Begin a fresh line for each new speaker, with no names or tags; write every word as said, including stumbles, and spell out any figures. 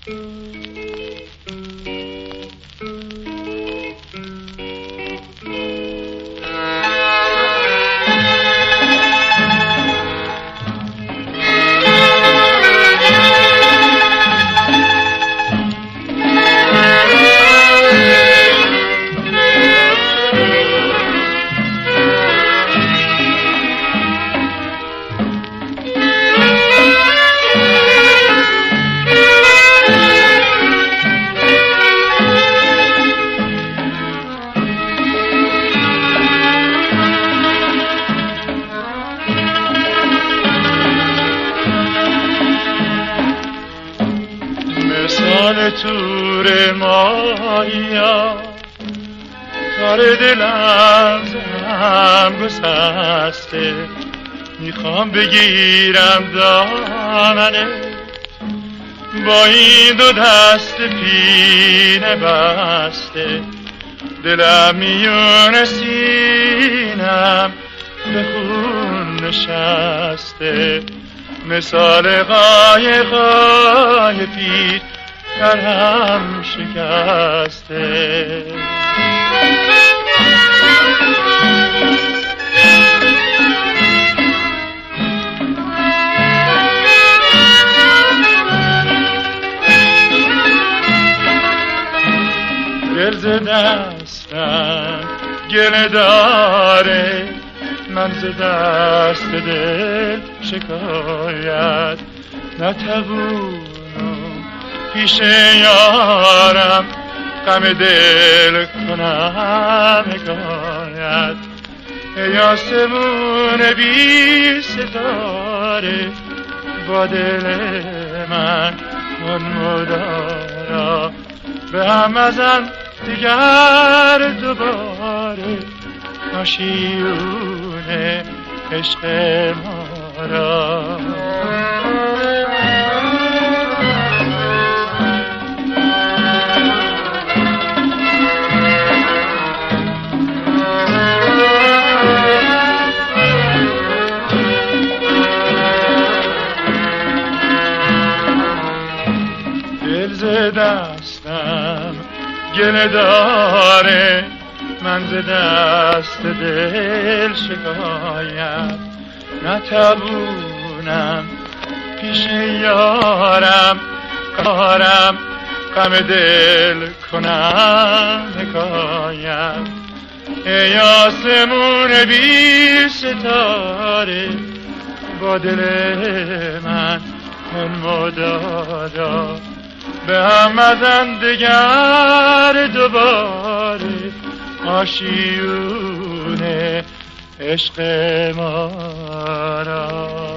تور مایا تار دلم زم گسسته، میخوام بگیرم دامنه با این دو دست پینه بسته، دلم میون سینم به خون نشسته، مثال قایقای پیر در هم شکسته. گل ز دستم گله داره، من ز دست دل شکایت نتوانم پیش یارم غم دل کنم حکایت. ای آسمون بی ستاره با دل من کن مدارا، به هم ازن دیگر دوباره آشیون عشق ما را. دل ز دستم گله داره، من ز دست دل شکایت نتوانم پیش یارم کارم غم دل کنم حکایت. ای آسمون بی ستاره با دل من کن مدارا، به هم ازن دگر دوباره آشیون عشق ما را.